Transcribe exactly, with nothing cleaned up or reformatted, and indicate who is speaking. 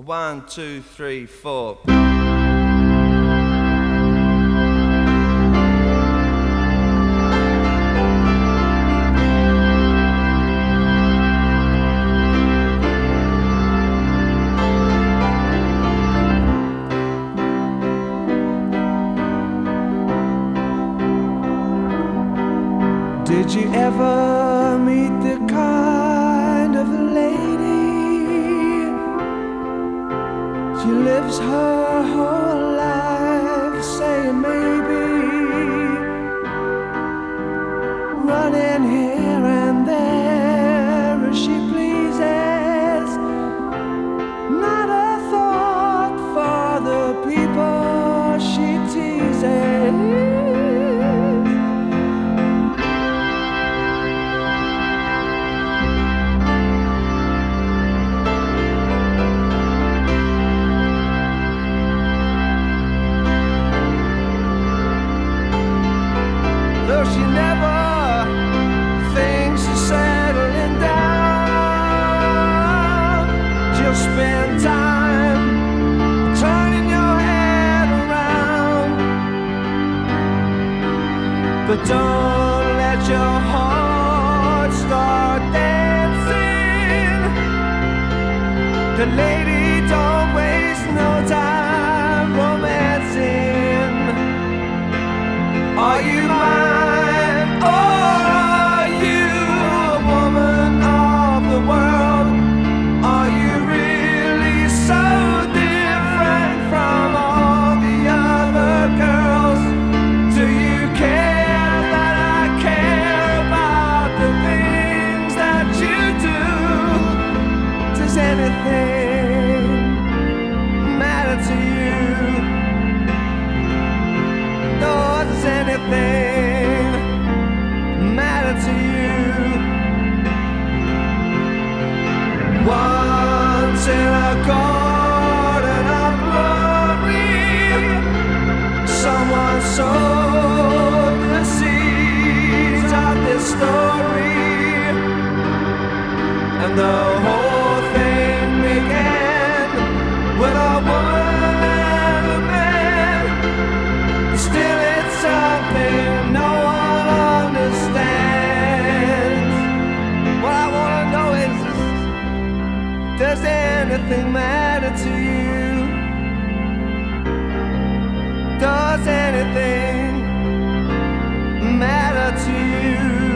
Speaker 1: One, two, three, four.
Speaker 2: Did you ever meet the kind of a lady? She lives her whole life saying maybe, running here and there as she pleases, not a thought for the people she teases. She never thinks of settling down. She'll spend time turning your head around, but don't let your heart start dancing. The lady don't waste no time romancing. Are you mine? Once in a garden of glory, someone sowed the seeds of this story, and the whole thing began with a woman and a man. Still it's something no one understands. What I wanna know is, does anything matter to you? Does anything matter to you?